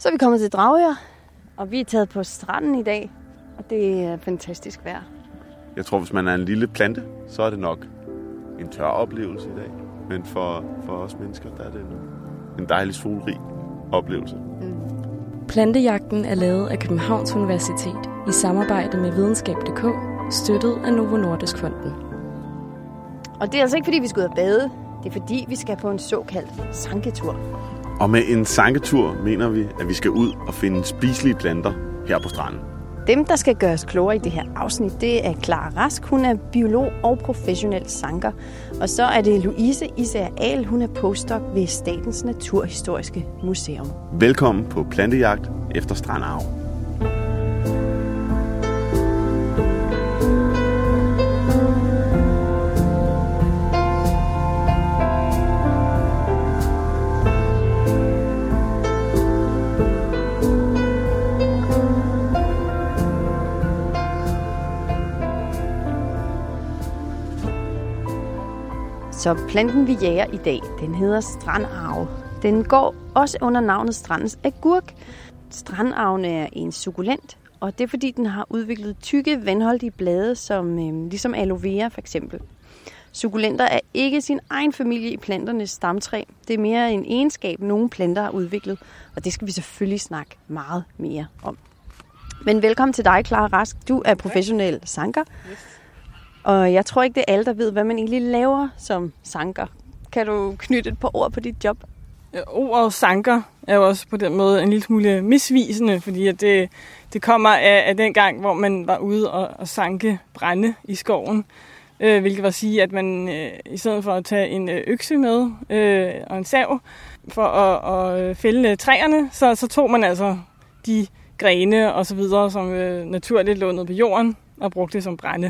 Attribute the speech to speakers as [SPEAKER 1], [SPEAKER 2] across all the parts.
[SPEAKER 1] Så er vi kommet til Dragør, og vi er taget på stranden i dag, og det er fantastisk vejr.
[SPEAKER 2] Jeg tror, hvis man er en lille plante, så er det nok en tør oplevelse i dag. Men for os mennesker, der er det en dejlig solrig oplevelse.
[SPEAKER 3] Plantejagten er lavet af Københavns Universitet i samarbejde med Videnskab.dk, støttet af Novo Nordisk Fonden.
[SPEAKER 1] Og det er altså ikke, fordi vi skal ud og bade. Det er, fordi vi skal på en såkaldt sanketur.
[SPEAKER 2] Og med en sanketur mener vi, at vi skal ud og finde spiselige planter her på stranden.
[SPEAKER 1] Dem, der skal gøres klogere i det her afsnit, det er Clara Rask. Hun er biolog og professionel sanker. Og så er det Louise Isager Ahl. Hun er postdoc ved Statens Naturhistoriske Museum.
[SPEAKER 2] Velkommen på plantejagt efter strandarv.
[SPEAKER 1] Så planten, vi jager i dag, den hedder strandarve. Den går også under navnet strandens agurk. Strandarven er en sukkulent, og det er fordi, den har udviklet tykke, vandholdige blade, som ligesom aloe vera for eksempel. Sukkulenter er ikke sin egen familie i planternes stamtræ. Det er mere en egenskab, nogle planter har udviklet, og det skal vi selvfølgelig snakke meget mere om. Men velkommen til dig, Clara Rask. Du er professionel sanker. Yes. Og jeg tror ikke, det er alle, der ved, hvad man egentlig laver som sanker. Kan du knytte et par ord på dit job?
[SPEAKER 4] Ordet sanker er jo også på den måde en lille smule misvisende, fordi at det kommer af den gang, hvor man var ude og sanke brænde i skoven. Hvilket vil sige, at man i stedet for at tage en økse med og en sav for at fælde træerne, så tog man altså de grene og så videre, som naturligt lå nede på jorden og brugte det som brænde.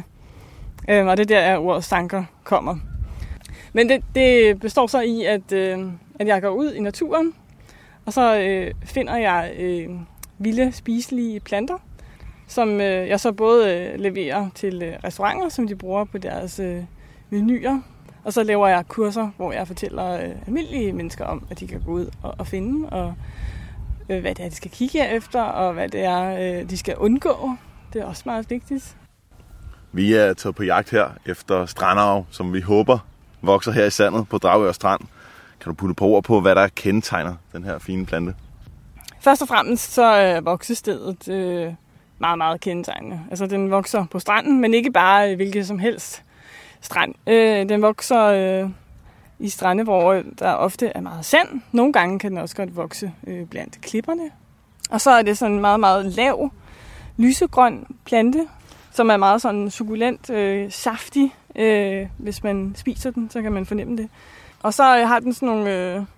[SPEAKER 4] Og det der er ordet sanker kommer. Men det består så i, at jeg går ud i naturen, og så finder jeg vilde, spiselige planter, som jeg så både leverer til restauranter, som de bruger på deres menuer. Og så laver jeg kurser, hvor jeg fortæller almindelige mennesker om, at de kan gå ud og finde, og hvad det er, de skal kigge efter, og hvad det er, de skal undgå. Det er også meget vigtigt.
[SPEAKER 2] Vi er taget på jagt her efter strandarv, som vi håber vokser her i sandet på Dragør Strand. Kan du putte på ord på, hvad der kendetegner den her fine plante?
[SPEAKER 4] Først og fremmest så er voksestedet meget, meget kendetegnende. Altså den vokser på stranden, men ikke bare hvilket som helst strand. Den vokser i strande, hvor der ofte er meget sand. Nogle gange kan den også godt vokse blandt klipperne. Og så er det sådan en meget, meget lav, lysegrøn plante, som er meget sådan sukkulent, saftig. Hvis man spiser den, så kan man fornemme det. Og så har den sådan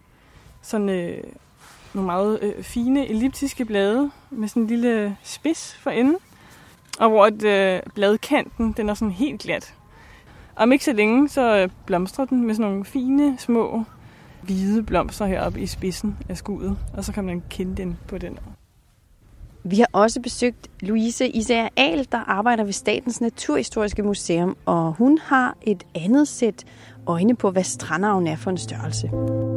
[SPEAKER 4] nogle meget fine elliptiske blade med sådan en lille spids for enden. Og hvor bladkanten den er sådan helt glat. Om ikke så længe, så blomstrer den med sådan nogle fine, små, hvide blomster heroppe i spidsen af skuddet. Og så kan man kende den på den.
[SPEAKER 1] Vi har også besøgt Louise Isager Ahl, der arbejder ved Statens Naturhistoriske Museum, og hun har et andet sæt øjne på, hvad strandarven er for en størrelse.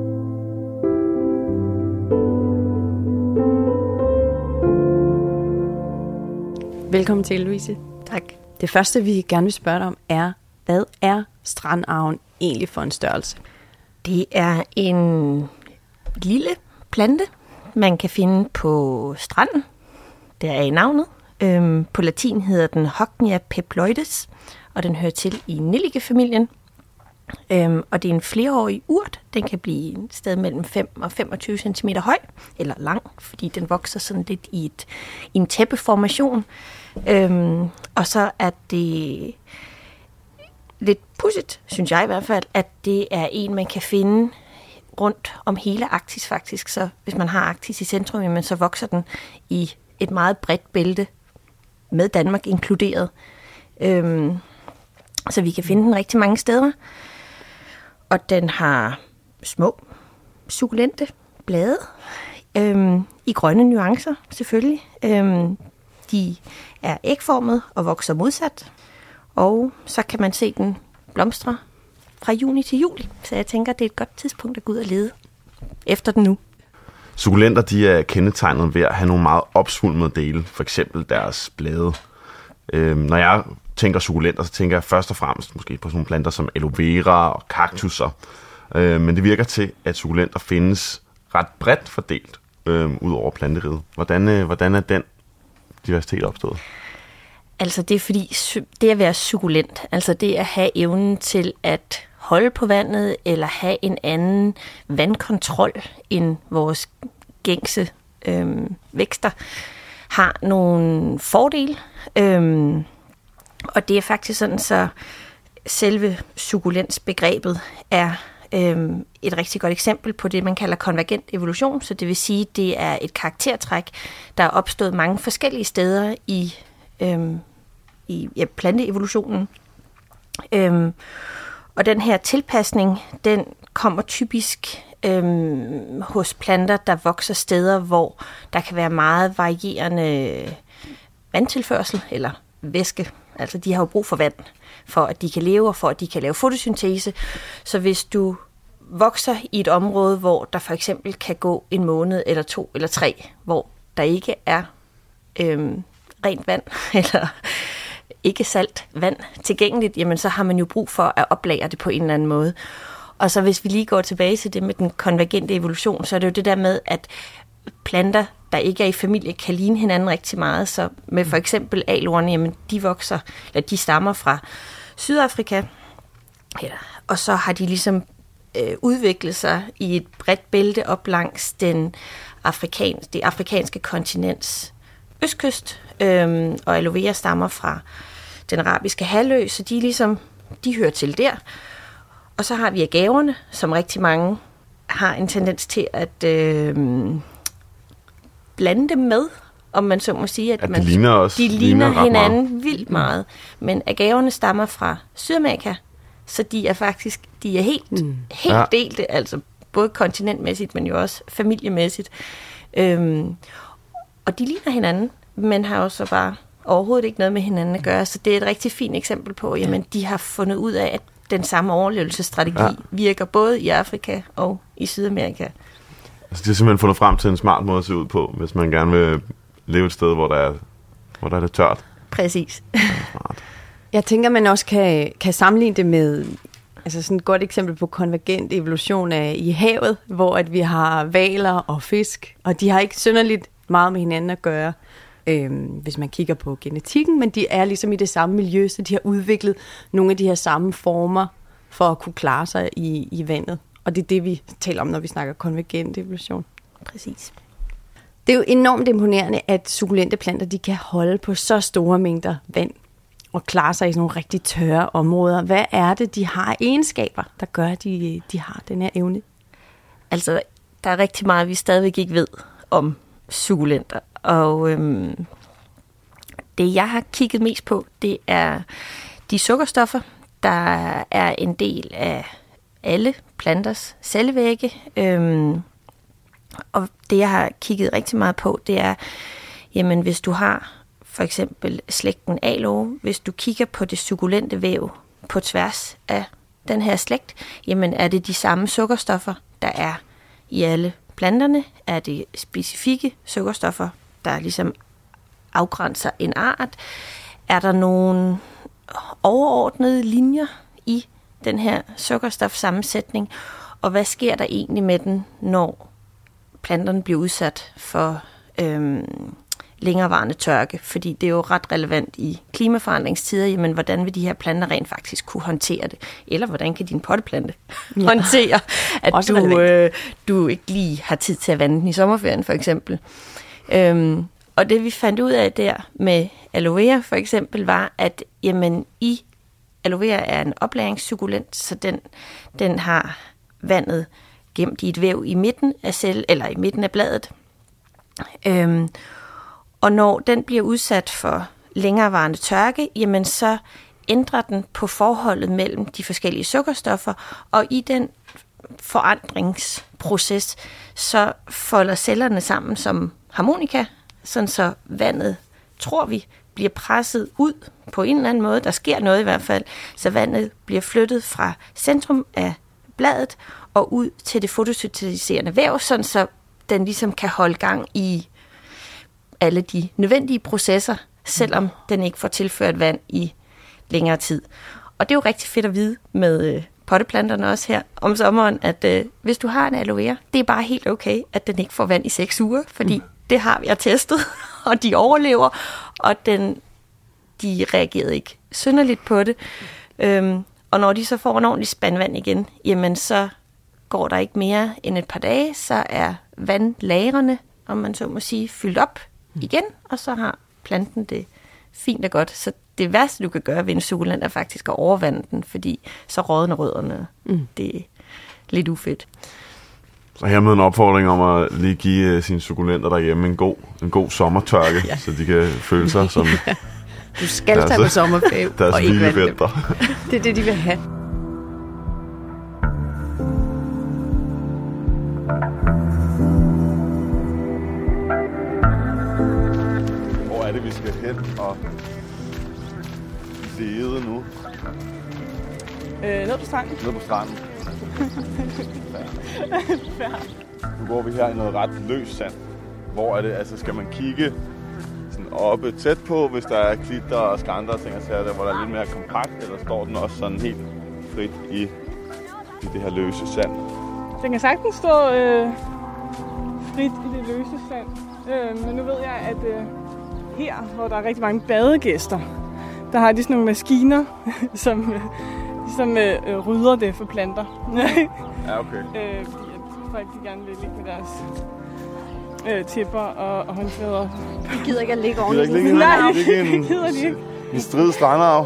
[SPEAKER 1] Velkommen til, Louise.
[SPEAKER 3] Tak.
[SPEAKER 1] Det første, vi gerne vil spørge dig om, er, hvad er strandarven egentlig for en størrelse?
[SPEAKER 5] Det er en lille plante, man kan finde på stranden. Det er i navnet. På latin hedder den Hognia peploides, og den hører til i Nellikefamilien. Og det er en flereårig urt. Den kan blive et sted mellem 5 og 25 cm høj, eller lang, fordi den vokser sådan lidt i en tæppeformation. Og så er det lidt pudsigt, synes jeg i hvert fald, at det er en, man kan finde rundt om hele Arktis faktisk. Så hvis man har Arktis i centrum, jamen, så vokser den i et meget bredt bælte, med Danmark inkluderet. Så vi kan finde den rigtig mange steder. Og den har små, sukkulente blade, i grønne nuancer selvfølgelig. De er ægformet og vokser modsat. Og så kan man se den blomstre fra juni til juli. Så jeg tænker, det er et godt tidspunkt at gå ud og lede efter den nu.
[SPEAKER 2] Sukkulenter, de er kendetegnet ved at have nogle meget opsvulmede dele, for eksempel deres blade. Når jeg tænker sukkulenter, så tænker jeg først og fremmest måske på sådan nogle planter som aloe vera og kaktusser. Men det virker til, at sukkulenter findes ret bredt fordelt ud over planteriget. Hvordan er den diversitet opstået?
[SPEAKER 5] Altså det er fordi, det at være sukkulent, altså det at have evnen til at holde på vandet, eller have en anden vandkontrol end vores gængse vækster, har nogle fordele. Og det er faktisk sådan, så selve sukkulensbegrebet er et rigtig godt eksempel på det, man kalder konvergent evolution. Så det vil sige, at det er et karaktertræk, der er opstået mange forskellige steder i planteevolutionen. Og den her tilpasning, den kommer typisk hos planter, der vokser steder, hvor der kan være meget varierende vandtilførsel eller væske. Altså de har jo brug for vand, for at de kan leve og for at de kan lave fotosyntese. Så hvis du vokser i et område, hvor der for eksempel kan gå en måned eller 2 eller 3, hvor der ikke er rent vand eller ikke salt vand tilgængeligt, jamen så har man jo brug for at oplagre det på en eller anden måde. Og så hvis vi lige går tilbage til det med den konvergente evolution, så er det jo det der med, at planter, der ikke er i familie, kan ligne hinanden rigtig meget. Så med for eksempel aloerne, jamen de stammer fra Sydafrika, og så har de ligesom udviklet sig i et bredt bælte op langs det afrikanske kontinents østkyst, og aloe vera stammer fra den arabiske halvø, så de hører til der. Og så har vi agaverne, som rigtig mange har en tendens til at blande dem med, om man så må sige, at de ligner hinanden vildt meget. Men agaverne stammer fra Sydamerika, så de er helt delte, altså både kontinentmæssigt, men jo også familiemæssigt. Og de ligner hinanden, men har jo så bare overhovedet ikke noget med hinanden at gøre. Så det er et rigtig fint eksempel på, jamen de har fundet ud af, at den samme overlevelsesstrategi virker både i Afrika og i Sydamerika.
[SPEAKER 2] Altså de har simpelthen fundet frem til en smart måde at se ud på, hvis man gerne vil leve et sted, hvor der er det tørt.
[SPEAKER 5] Præcis.
[SPEAKER 1] Jeg tænker, man også kan sammenligne det med altså sådan et godt eksempel på konvergent evolution af i havet, hvor at vi har hvaler og fisk, og de har ikke synderligt meget med hinanden at gøre, hvis man kigger på genetikken, men de er ligesom i det samme miljø, så de har udviklet nogle af de her samme former for at kunne klare sig i vandet. Og det er det, vi taler om, når vi snakker konvergent evolution.
[SPEAKER 5] Præcis.
[SPEAKER 1] Det er jo enormt imponerende, at sukkulente planter de kan holde på så store mængder vand og klare sig i sådan nogle rigtig tørre områder. Hvad er det, de har egenskaber, der gør, at de har den her evne?
[SPEAKER 5] Altså, der er rigtig meget, vi stadigvæk ikke ved om sukkulenter. Og det, jeg har kigget mest på, det er de sukkerstoffer, der er en del af alle planters cellevægge. Og det, jeg har kigget rigtig meget på, det er, jamen hvis du har for eksempel slægten aloe, hvis du kigger på det sukkulente væv på tværs af den her slægt, jamen er det de samme sukkerstoffer, der er i alle planterne? Er det specifikke sukkerstoffer, der ligesom afgrænser en art? Er der nogle overordnede linjer i den her sukkerstofsammensætning? Og hvad sker der egentlig med den, når planterne bliver udsat for længerevarende tørke? Fordi det er jo ret relevant i klimaforandringstider. Jamen, hvordan vil de her planter rent faktisk kunne håndtere det? Eller hvordan kan din potteplante håndtere, at du ikke lige har tid til at vande den i sommerferien, for eksempel? Og det vi fandt ud af der med aloe vera for eksempel, var, at jamen, aloe vera er en oplagringssukkulent, så den har vandet gemt i et væv i midten af i midten af bladet. Og når den bliver udsat for længerevarende tørke, jamen så ændrer den på forholdet mellem de forskellige sukkerstoffer, og i den forandringsproces, så folder cellerne sammen som harmonika, sådan så vandet, tror vi, bliver presset ud på en eller anden måde. Der sker noget i hvert fald, så vandet bliver flyttet fra centrum af bladet og ud til det fotosyntetiserende væv, sådan så den ligesom kan holde gang i alle de nødvendige processer, selvom den ikke får tilført vand i længere tid. Og det er jo rigtig fedt at vide med potteplanterne også her om sommeren, at hvis du har en aloe vera, det er bare helt okay, at den ikke får vand i 6 uger, fordi det har vi testet, og de overlever, og de reagerede ikke synderligt på det. Og når de så får en ordentlig spandvand igen, jamen så går der ikke mere end et par dage, så er vandlagrene, om man så må sige, fyldt op igen, og så har planten det fint og godt. Så det værste, du kan gøre ved en sukulent, er faktisk at overvande den, fordi så rådner rødderne. Det er lidt ufedt.
[SPEAKER 2] Så hermed en opfordring om at lige give sine sukulenter derhjemme en god sommertørke, så de kan føle sig som
[SPEAKER 1] du skal tage på sommerferie og ikke vande dem. Det er det, de vil have.
[SPEAKER 2] Hvor er det, vi skal hen og lede nu?
[SPEAKER 4] Ned på stranden.
[SPEAKER 2] Ned på stranden. Nu går vi her i noget ret løs sand. Hvor er det, altså skal man kigge sådan oppe tæt på, hvis der er klitter og skrænter og ting og sager der, hvor der er lidt mere kompakt, eller står den også sådan helt frit i det her løse sand?
[SPEAKER 4] Den kan sagtens stå frit i det løse sand. Men nu ved jeg, at her, hvor der er rigtig mange badegæster, der har de sådan nogle maskiner, som rydder det for planter.
[SPEAKER 2] Ja, okay.
[SPEAKER 4] Fordi folk de gerne vil ligge med deres tæpper og håndklæder.
[SPEAKER 1] De gider ikke at ligge oven.
[SPEAKER 4] Nej, det gider de ikke.
[SPEAKER 2] En strid strandarv.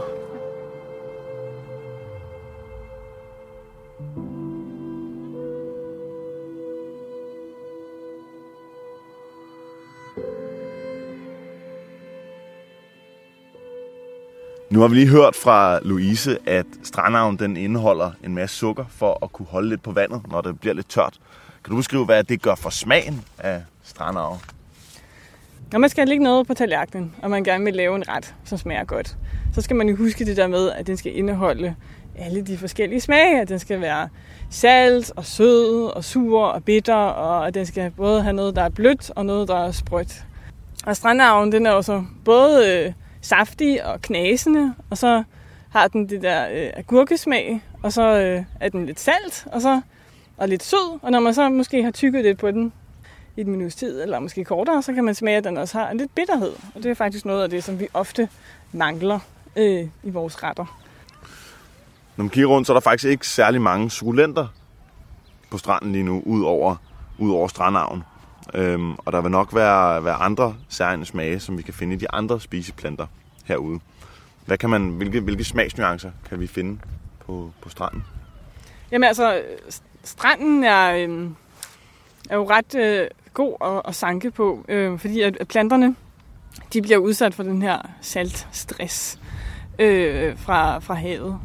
[SPEAKER 2] Nu har vi lige hørt fra Louise, at strandarven den indeholder en masse sukker for at kunne holde lidt på vandet, når det bliver lidt tørt. Kan du beskrive, hvad det gør for smagen af strandarve?
[SPEAKER 4] Når man skal lægge noget på tallerkenen, og man gerne vil lave en ret, som smager godt, så skal man jo huske det der med, at den skal indeholde alle de forskellige smage. At den skal være salt og sød og sur og bitter, og at den skal både have noget, der er blødt og noget, der er sprødt. Og strandarven, den er jo så både saftig og knasende, og så har den det der agurkesmag, og så er den lidt salt, og lidt sød, og når man så måske har tygget lidt på den i et minuts tid, eller måske kortere, så kan man smage, at den også har en lidt bitterhed. Og det er faktisk noget af det, som vi ofte mangler i vores retter.
[SPEAKER 2] Når man kigger rundt, så er der faktisk ikke særlig mange sukulenter på stranden lige nu, ud over strandarven. Og der vil nok være andre særlige smage, som vi kan finde i de andre spiseplanter herude. Hvilke smagsnuancer kan vi finde på stranden?
[SPEAKER 4] Jamen altså, stranden er jo ret god at sanke på, fordi at planterne de bliver udsat for den her saltstress fra havet.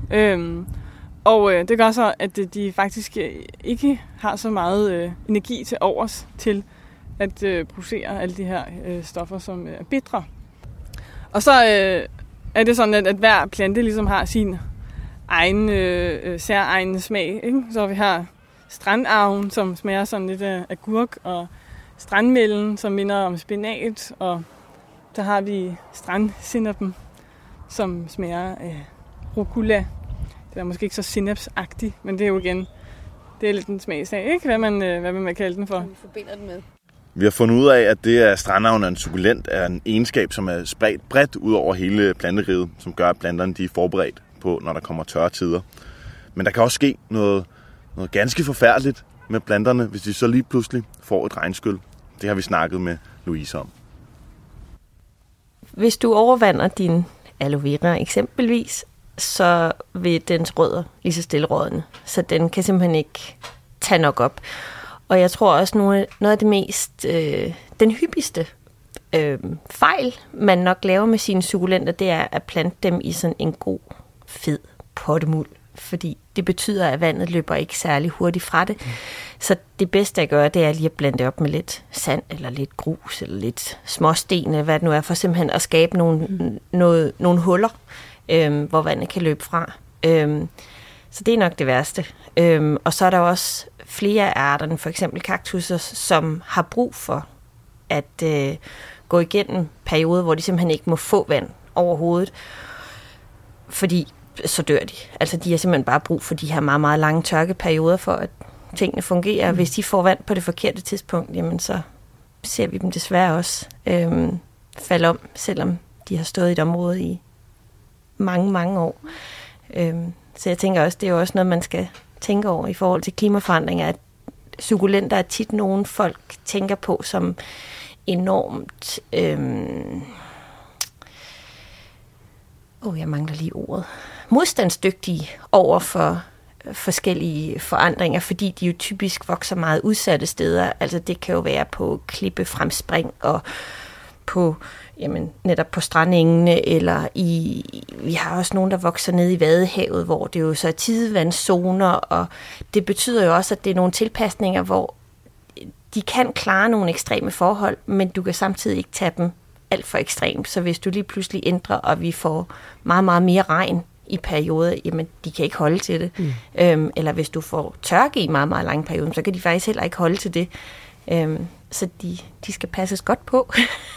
[SPEAKER 4] Og det gør så, at de faktisk ikke har så meget energi til overs til at producere alle de her stoffer, som er bitre. Og så er det sådan, at hver plante ligesom har sin egen særegen smag. Ikke? Så vi har strandarven, som smager sådan lidt af agurk, og strandmælden, som minder om spinat, og der har vi strandsinnappen, som smager af rucola. Det er måske ikke så sinapsagtigt, men det er jo igen, det er lidt en smagsag, ikke? Hvad vil man kalde den for?
[SPEAKER 1] Vi forbinder den med.
[SPEAKER 2] Vi har fundet ud af, at det at strandarven er en sukulent er en egenskab, som er spredt bredt ud over hele planteriget, som gør, at planterne de er forberedt på, når der kommer tørre tider. Men der kan også ske noget ganske forfærdeligt med planterne, hvis de så lige pludselig får et regnskyl. Det har vi snakket med Louise om.
[SPEAKER 5] Hvis du overvander din aloe vera eksempelvis, så vil dens rødder lige så stille rådne. Så den kan simpelthen ikke tage nok op. Og jeg tror også, noget af det mest, den hyppigste fejl, man nok laver med sine sukulenter, det er at plante dem i sådan en god, fed pottemuld. Fordi det betyder, at vandet løber ikke særlig hurtigt fra det. Så det bedste at gøre, det er lige at blande det op med lidt sand, eller lidt grus, eller lidt småsten, eller hvad det nu er, for simpelthen at skabe nogle huller, hvor vandet kan løbe fra. Så det er nok det værste. Og så er der også flere af arterne, for eksempel kaktusser, som har brug for at gå igennem perioder, hvor de simpelthen ikke må få vand overhovedet, fordi så dør de. Altså de har simpelthen bare brug for de her meget, meget lange tørkeperioder for, at tingene fungerer. Hvis de får vand på det forkerte tidspunkt, jamen så ser vi dem desværre også falde om, selvom de har stået i et område i mange, mange år. Så jeg tænker også, det er jo også noget, man skal tænke over i forhold til klimaforandringer, at sukkulenter er tit nogen folk tænker på som enormt... jeg mangler lige ordet. Modstandsdygtige over for forskellige forandringer, fordi de jo typisk vokser meget udsatte steder. Altså det kan jo være på klippefremspring og på netop på strandengene, eller vi har også nogen, der vokser ned i Vadehavet, hvor det jo så er tidevandszoner, og det betyder jo også, at det er nogle tilpasninger, hvor de kan klare nogle ekstreme forhold, men du kan samtidig ikke tage dem alt for ekstremt. Så hvis du lige pludselig ændrer, og vi får meget, meget mere regn i perioder, jamen de kan ikke holde til det. Eller hvis du får tørke i meget, meget lange perioder, så kan de faktisk heller ikke holde til det. Så de skal passes godt på.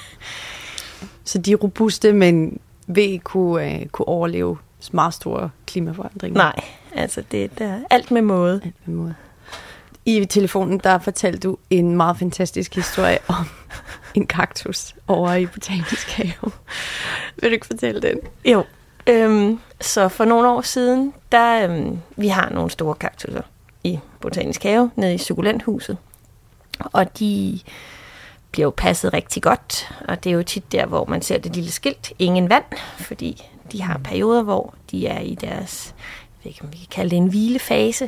[SPEAKER 1] Så de er robuste, men vil ikke kunne overleve meget store klimaforandringer?
[SPEAKER 5] Nej, altså det er alt med måde.
[SPEAKER 1] Alt med måde. I telefonen, der fortalte du en meget fantastisk historie om en kaktus over i Botanisk Have. Vil du ikke fortælle den?
[SPEAKER 5] Jo. Så for nogle år siden, vi har nogle store kaktusser i Botanisk Have, nede i Sukkulenthuset. Og de bliver jo passet rigtig godt, og det er jo tit der, hvor man ser det lille skilt, ingen vand, fordi de har perioder, hvor de er i deres, jeg ved ikke, om vi kan kalde det en hvilefase.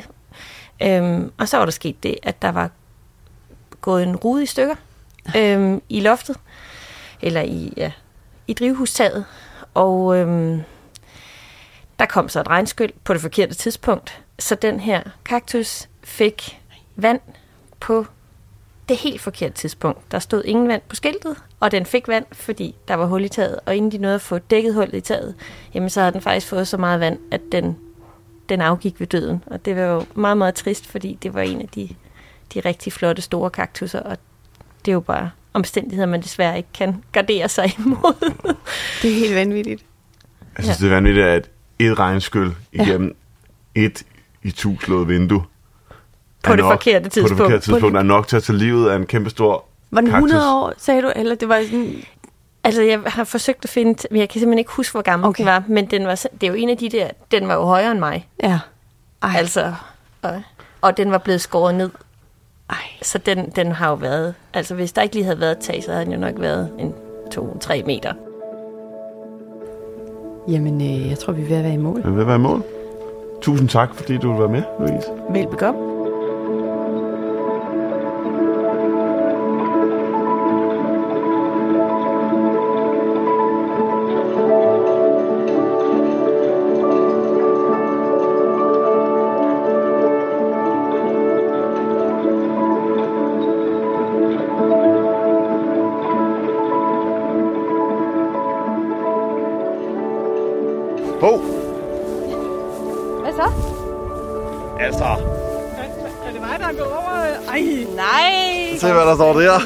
[SPEAKER 5] Og så var der sket det, at der var gået en rude i stykker i loftet, eller i drivhustaget, og der kom så et regnskyld på det forkerte tidspunkt, så den her kaktus fik vand på det helt forkerte tidspunkt. Der stod ingen vand på skiltet, og den fik vand, fordi der var hul i taget, og inden de nåede at få dækket hullet i taget, jamen så havde den faktisk fået så meget vand, at den afgik ved døden. Og det var jo meget, meget trist, fordi det var en af de rigtig flotte store kaktusser, og det er jo bare omstændigheder, man desværre ikke kan gardere sig imod.
[SPEAKER 1] Det er helt vanvittigt.
[SPEAKER 2] Jeg synes, det er vanvittigt, at et regnskyld igennem et ituslået vindue
[SPEAKER 5] på det forkerte tidspunkt
[SPEAKER 2] er nok til at tage livet af en kæmpestor
[SPEAKER 1] Var den
[SPEAKER 2] kaktus.
[SPEAKER 1] 100 år, sagde du? Eller det var sådan...
[SPEAKER 5] Altså, jeg har forsøgt at finde... Men jeg kan simpelthen ikke huske, hvor gammel den var. Men det er jo en af de der... Den var jo højere end mig.
[SPEAKER 1] Ja.
[SPEAKER 5] Ej. Altså... Og den var blevet skåret ned.
[SPEAKER 1] Ej.
[SPEAKER 5] Så den har jo været... Altså, hvis der ikke lige havde været et tag, så havde den jo nok været en 2-3 meter.
[SPEAKER 1] Jamen, jeg tror, vi er ved at være i mål.
[SPEAKER 2] Vi er ved at være i mål. Tusind tak, fordi du vil være med, Louise.
[SPEAKER 1] Velbekomme. Hvad så?
[SPEAKER 2] Altså.
[SPEAKER 4] Er det mig, der er gået over? Ej.
[SPEAKER 1] Nej!
[SPEAKER 2] Se, hvad der står der.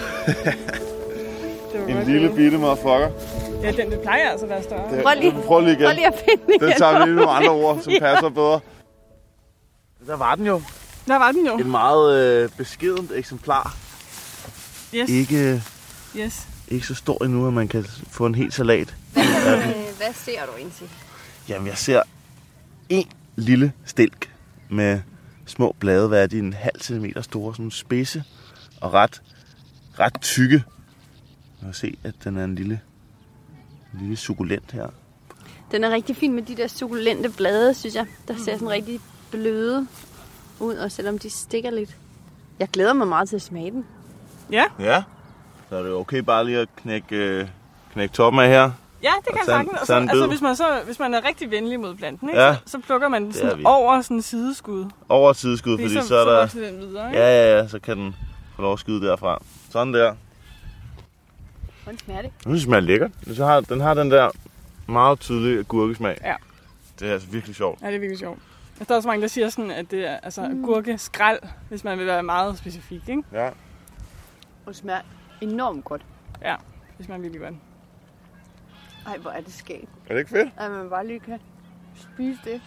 [SPEAKER 4] En
[SPEAKER 2] lille bitte motherfucker.
[SPEAKER 4] Ja, den plejer altså at være større.
[SPEAKER 2] Prøv lige igen.
[SPEAKER 1] Prøv lige at finde den igen.
[SPEAKER 2] Den tager vi lige nogle andre ord, som passer bedre. Der var den jo.
[SPEAKER 4] Der var den jo.
[SPEAKER 2] Et meget beskedent eksemplar.
[SPEAKER 4] Yes.
[SPEAKER 2] Ikke så stor endnu, at man kan få en hel salat.
[SPEAKER 1] Hvad ser du indtil?
[SPEAKER 2] Jamen, jeg ser en lille stilk med små blade, hvad er de, 0,5 centimeter store, sådan spidse og ret tykke. Man kan se, at den er en lille sukkulent her.
[SPEAKER 1] Den er rigtig fin med de der sukkulente blade, synes jeg. Der ser sådan rigtig bløde ud, og selvom de stikker lidt. Jeg glæder mig meget til at smage den.
[SPEAKER 4] Ja.
[SPEAKER 2] Ja, så er det okay bare lige at knække toppen af her.
[SPEAKER 4] Ja, det kan sagtens. Hvis man er rigtig venlig mod planten, ikke?
[SPEAKER 2] Ja.
[SPEAKER 4] Så plukker man den sådan over sådan en sideskud.
[SPEAKER 2] Over sideskud, fordi så er der...
[SPEAKER 4] Så den videre, ikke?
[SPEAKER 2] Ja, så kan den få lov at skyde derfra. Sådan der.
[SPEAKER 1] Hvordan smager det?
[SPEAKER 2] Den smager lækkert. Den har den der meget tydelige agurkesmag.
[SPEAKER 4] Ja.
[SPEAKER 2] Det er altså virkelig sjovt.
[SPEAKER 4] Ja, det er virkelig sjovt. Der er også mange, der siger sådan, at det er agurkeskrald, hvis man vil være meget specifik, ikke?
[SPEAKER 2] Ja.
[SPEAKER 1] Og det smager enormt godt.
[SPEAKER 4] Ja, hvis man virkelig godt.
[SPEAKER 1] Ej, hvor er det skægt.
[SPEAKER 2] Er det ikke fedt?
[SPEAKER 1] At man bare lige kan spise det.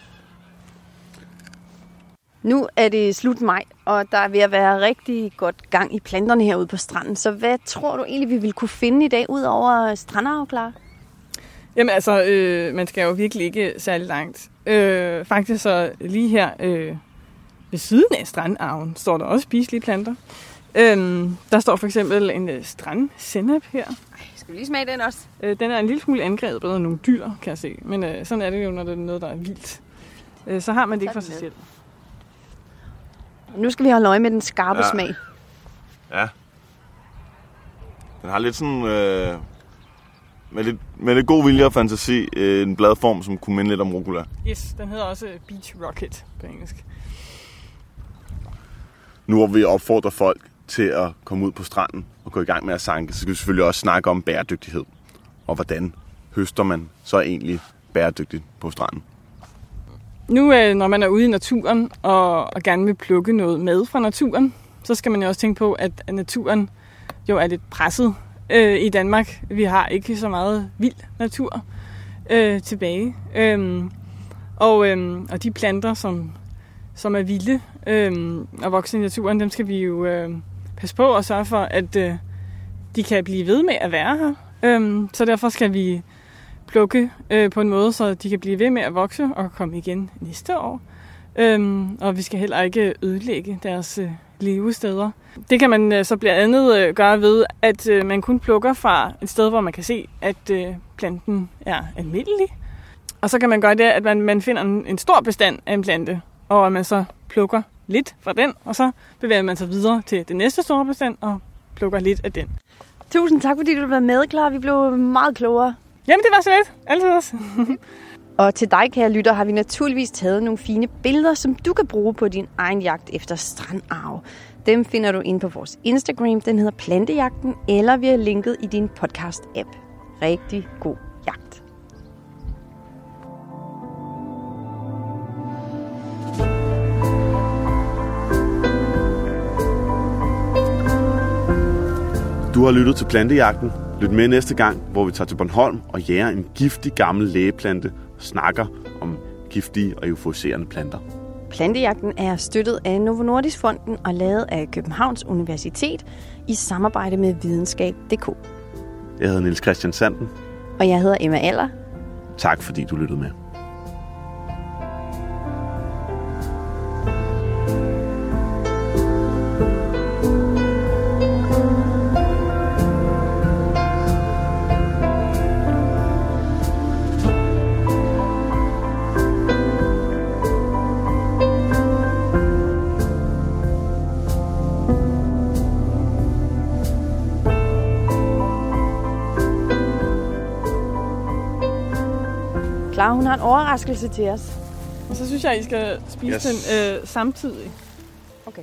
[SPEAKER 1] Nu er det slut maj, og der er ved at være rigtig godt gang i planterne herude på stranden. Så hvad tror du egentlig, vi ville kunne finde i dag, ud over strandarv, Clara?
[SPEAKER 4] Jamen altså, man skal jo virkelig ikke særlig langt. Faktisk så lige her ved siden af strandarven står der også spiselige planter. Der står for eksempel en strandsennep her.
[SPEAKER 1] Skal vi lige smage den også?
[SPEAKER 4] Den er en lille smule angrebet af nogle dyr, kan jeg se. Men sådan er det jo, når det er noget, der er vildt. Så har man det ikke for sig selv.
[SPEAKER 1] Nu skal vi holde øje med den skarpe smag.
[SPEAKER 2] Ja. Den har lidt sådan... med lidt god vilje og fantasi, en bladform, som kunne minde lidt om rucola.
[SPEAKER 4] Yes, den hedder også Beach Rocket på engelsk.
[SPEAKER 2] Nu hvor vi opfordrer folk til at komme ud på stranden og gå i gang med at sanke, så skal vi selvfølgelig også snakke om bæredygtighed. Og hvordan høster man så egentlig bæredygtigt på stranden?
[SPEAKER 4] Nu, når man er ude i naturen og gerne vil plukke noget med fra naturen, så skal man jo også tænke på, at naturen jo er lidt presset i Danmark. Vi har ikke så meget vild natur tilbage. Og de planter, som er vilde og vokser i naturen, dem skal vi jo passe på og sørge for, at de kan blive ved med at være her. Så derfor skal vi plukke på en måde, så de kan blive ved med at vokse og komme igen næste år. Og vi skal heller ikke ødelægge deres levesteder. Det kan man så blandt andet gøre ved, at man kun plukker fra et sted, hvor man kan se, at planten er almindelig. Og så kan man gøre det, at man finder en stor bestand af en plante, og at man så plukker lidt fra den, og så bevæger man sig videre til den næste store bestand og plukker lidt af den.
[SPEAKER 1] Tusind tak, fordi du har været med, Clara. Vi blev meget klogere.
[SPEAKER 4] Jamen, det var så lidt. Altid også.
[SPEAKER 1] Og til dig, kære lytter, har vi naturligvis taget nogle fine billeder, som du kan bruge på din egen jagt efter strandarv. Dem finder du inde på vores Instagram. Den hedder Plantejagten, eller via linket i din podcast-app. Rigtig god jagt.
[SPEAKER 2] Du har lyttet til Plantejagten. Lyt med næste gang, hvor vi tager til Bornholm og jager en giftig gammel lægeplante og snakker om giftige og euforiserende planter.
[SPEAKER 1] Plantejagten er støttet af Novo Nordisk Fonden og lavet af Københavns Universitet i samarbejde med videnskab.dk.
[SPEAKER 2] Jeg hedder Niels Christian Sanden.
[SPEAKER 1] Og jeg hedder Emma Aller.
[SPEAKER 2] Tak fordi du lyttede med.
[SPEAKER 1] Clara, hun har en overraskelse til os.
[SPEAKER 4] Og så synes jeg, I skal spise den samtidig.
[SPEAKER 1] Okay.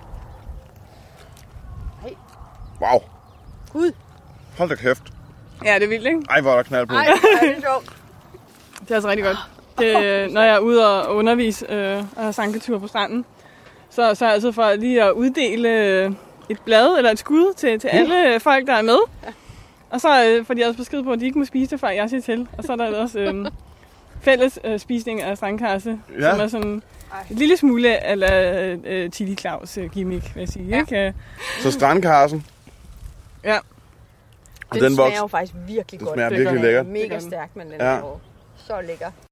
[SPEAKER 1] Hej.
[SPEAKER 2] Wow.
[SPEAKER 1] Gud.
[SPEAKER 2] Hold da kæft.
[SPEAKER 4] Ja, det er vildt, ikke?
[SPEAKER 2] Ej, hvor er der knald på.
[SPEAKER 1] Ej, det er sjovt.
[SPEAKER 4] Det er altså rigtig godt. Når jeg er ude og undervise og har sanketur på stranden, så er jeg altid for lige at uddele et blad eller et skud til alle folk, der er med. Og så får de også besked på, at de ikke må spise det, før jeg siger til. Og så er der også fælles spisning af strandkarse, som er sådan en lille smule eller Tilly Claus gimmick, vil jeg sige. Ja. Ikke?
[SPEAKER 2] Så strandkarsen.
[SPEAKER 4] Ja.
[SPEAKER 1] Den smager jo faktisk virkelig godt.
[SPEAKER 2] Den smager virkelig lækkert.
[SPEAKER 1] Mega stærk, men den er jo så lækker.